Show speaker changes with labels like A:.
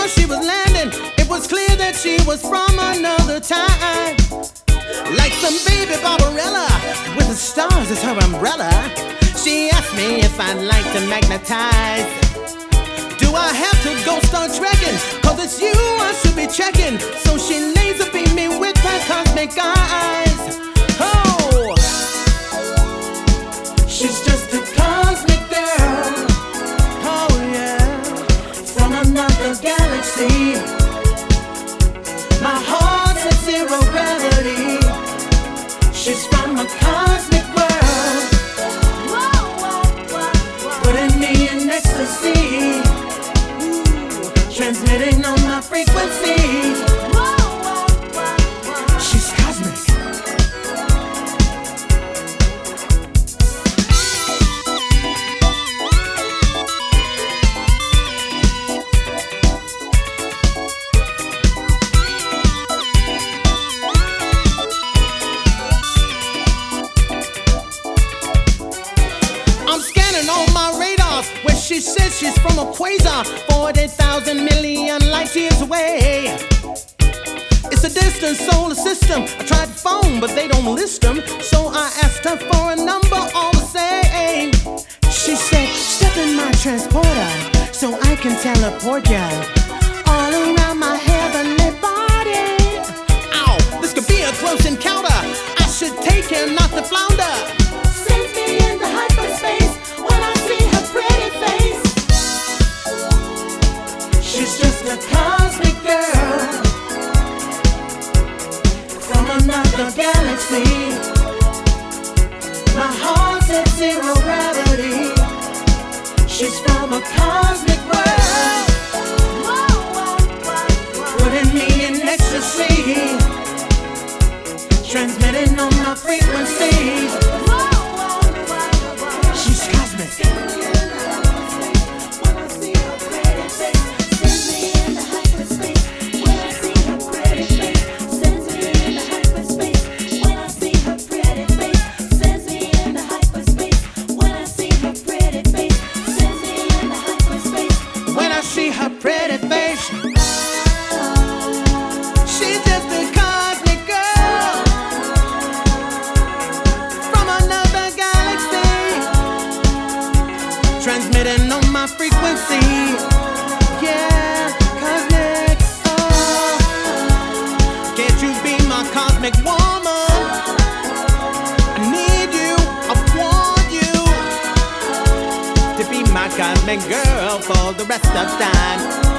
A: she was landing, it was clear that she was from another time. Like some baby Barbarella with the stars as her umbrella. She asked me if I'd like to magnetize. Do I have to go start trekking? Cause it's you I should be checking. So she laser beamed me with her cosmic eyes. Oh, she's just a cosmic girl. Oh yeah, from another galaxy. My heart's at zero gravity. She's from a cosmic world, putting me in ecstasy, transmitting on my frequency. She's cosmic. I'm scanning on my radar where she says she's from a quasar 40,000 million light years away. It's a distant solar system. I tried to phone, but they don't list them. So I asked her for a number all the same. She said, step in my transporter so I can teleport ya all around my heavenly body. Ow, this could be a close encounter. I should take care not to flounder. Sends me into hyperspace when I see her pretty face. She's just a cosmic girl from another galaxy. My heart's at zero gravity. She's from a cosmic world, putting me in ecstasy, transmitting on my frequency. She's cosmic. See her pretty face. She's just a cosmic girl from another galaxy, transmitting on my frequency. Yeah, cosmic. Oh, can't you be my cosmic woman? I need you, I want you to be my cosmic girl for the rest of time.